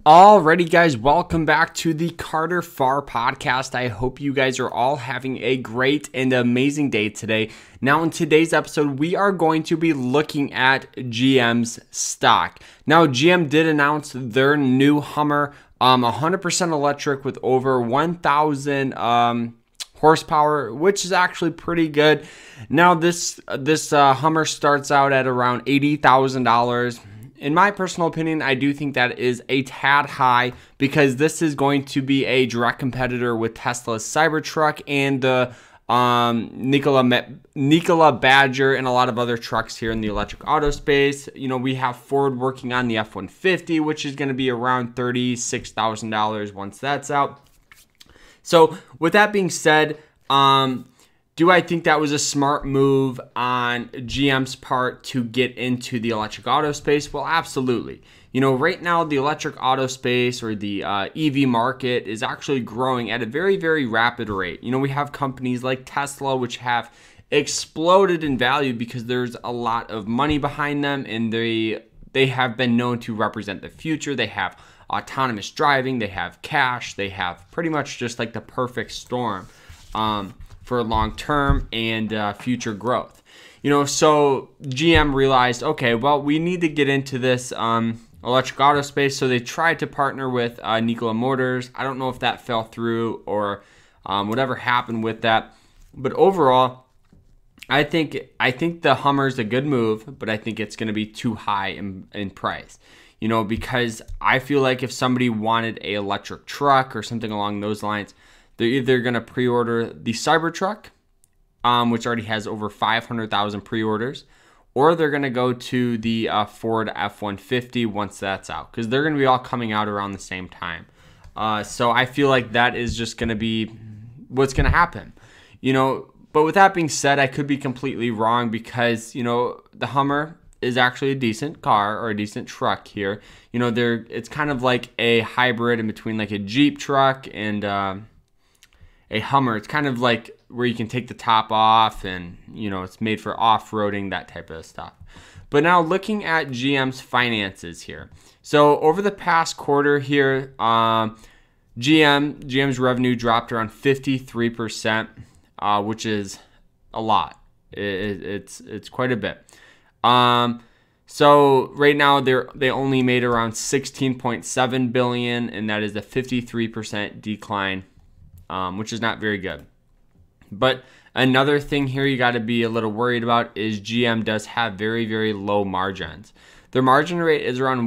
Alrighty, guys, welcome back to the Carter Farr podcast. I hope you guys are all having a great and amazing day today. Now, in today's episode, we are going to be looking at GM's stock. Now, GM did announce their new Hummer, 100% electric with over 1,000 horsepower, which is actually pretty good. Now, this Hummer starts out at around $80,000. In my personal opinion, I do think that is a tad high because this is going to be a direct competitor with Tesla's Cybertruck and the Nikola Badger and a lot of other trucks here in the electric auto space. You know, we have Ford working on the F-150, which is going to be around $36,000 once that's out. So with that being said, do I think that was a smart move on GM's part to get into the electric auto space? Well, absolutely. You know, right now the electric auto space or the EV market is actually growing at a very, very rapid rate. You know, we have companies like Tesla, which have exploded in value because there's a lot of money behind them, and they have been known to represent the future. They have autonomous driving, they have cash, they have pretty much just like the perfect storm for long-term and future growth. You know, so GM realized, okay, well, we need to get into this electric auto space. So they tried to partner with Nikola Motors. I don't know if that fell through or whatever happened with that. But overall, I think the Hummer is a good move, but I think it's going to be too high in price. You know, because I feel like if somebody wanted an electric truck or something along those lines, they're either going to pre-order the Cybertruck, which already has over 500,000 pre-orders, or they're going to go to the Ford F-150 once that's out, because they're going to be all coming out around the same time. So I feel like that is just going to be what's going to happen. You know, but with that being said, I could be completely wrong because, you know, the Hummer is actually a decent car or a decent truck here. You know, it's kind of like a hybrid in between like a Jeep truck and a Hummer. It's kind of like where you can take the top off and, you know, it's made for off-roading, that type of stuff. But now looking at GM's finances here. So over the past quarter here, GM's revenue dropped around 53%, which is a lot. It's quite a bit. So right now they only made around $16.7 billion, and that is a 53% decline, which is not very good. But another thing here you got to be a little worried about is GM does have very, very low margins. Their margin rate is around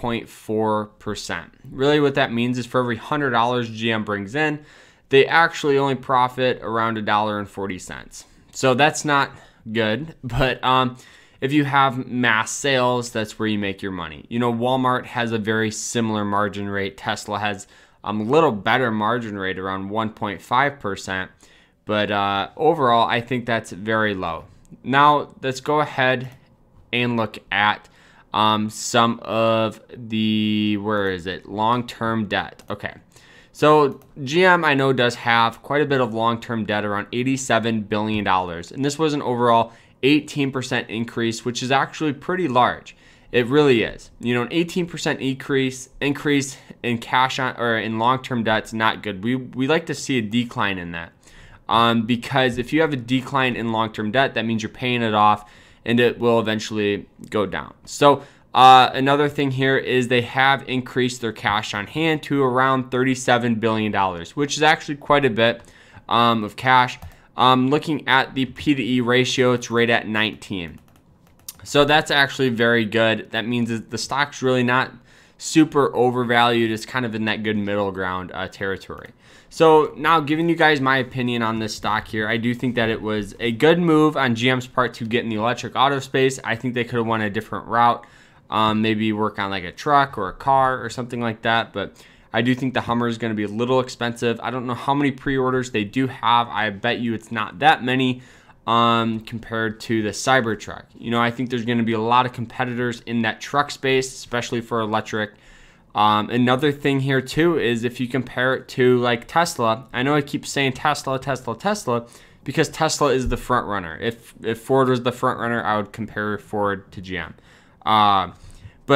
1.4%. Really what that means is for every $100 GM brings in, they actually only profit around $1.40. So that's not good, but if you have mass sales, that's where you make your money. You know, Walmart has a very similar margin rate. Tesla has a little better margin rate, around 1.5%. But overall, I think that's very low. Now, let's go ahead and look at some of the, long-term debt. Okay. So GM, I know, does have quite a bit of long-term debt, around $87 billion. And this was an overall 18% increase, which is actually pretty large. It really is. You know, an 18% increase in cash or in long-term debt is not good. We like to see a decline in that. Because if you have a decline in long-term debt, that means you're paying it off and it will eventually go down. So another thing here is they have increased their cash on hand to around $37 billion, which is actually quite a bit of cash. Looking at the P/E ratio, it's right at 19. So that's actually very good. That means that the stock's really not super overvalued. It's kind of in that good middle ground territory. So now giving you guys my opinion on this stock here, I do think that it was a good move on GM's part to get in the electric auto space. I think they could have went a different route, maybe work on like a truck or a car or something like that. But I do think the Hummer is going to be a little expensive. I don't know how many pre-orders they do have. I bet you it's not that many compared to the Cybertruck. You know, I think there's going to be a lot of competitors in that truck space, especially for electric. Another thing here too is if you compare it to like Tesla, I know I keep saying Tesla, because Tesla is the front runner. If Ford was the front runner, I would compare Ford to GM. But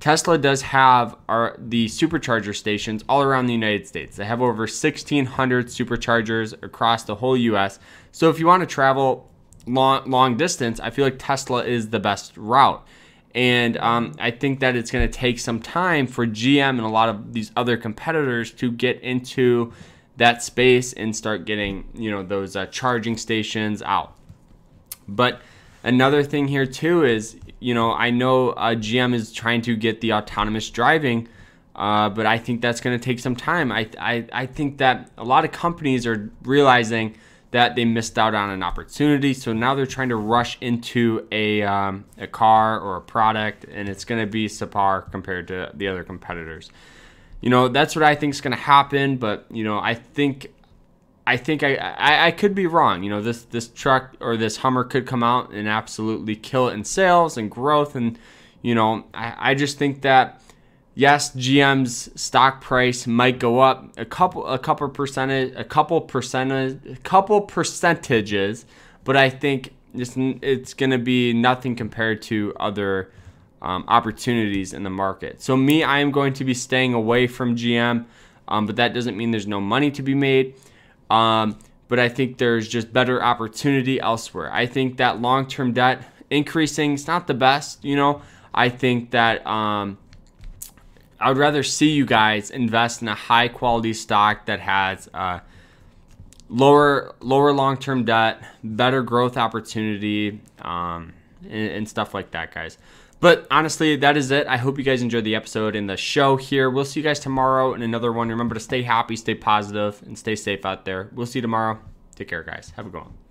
Tesla does have the supercharger stations all around the United States. They have over 1,600 superchargers across the whole U.S. So if you want to travel long distance, I feel like Tesla is the best route. And I think that it's going to take some time for GM and a lot of these other competitors to get into that space and start getting, those charging stations out. But another thing here too is, I know GM is trying to get the autonomous driving, but I think that's going to take some time. I think that a lot of companies are realizing that they missed out on an opportunity, so now they're trying to rush into a car or a product, and it's going to be subpar compared to the other competitors. That's what I think is going to happen, but I think I could be wrong. This truck or this Hummer could come out and absolutely kill it in sales and growth. And, I just think that, yes, GM's stock price might go up a couple percentages, but I think it's going to be nothing compared to other opportunities in the market. So I am going to be staying away from GM, but that doesn't mean there's no money to be made. But I think there's just better opportunity elsewhere. I think that long-term debt increasing is not the best. I think that I would rather see you guys invest in a high-quality stock that has lower long-term debt, better growth opportunity, and stuff like that, guys. But honestly, that is it. I hope you guys enjoyed the episode and the show here. We'll see you guys tomorrow in another one. Remember to stay happy, stay positive, and stay safe out there. We'll see you tomorrow. Take care, guys. Have a good one.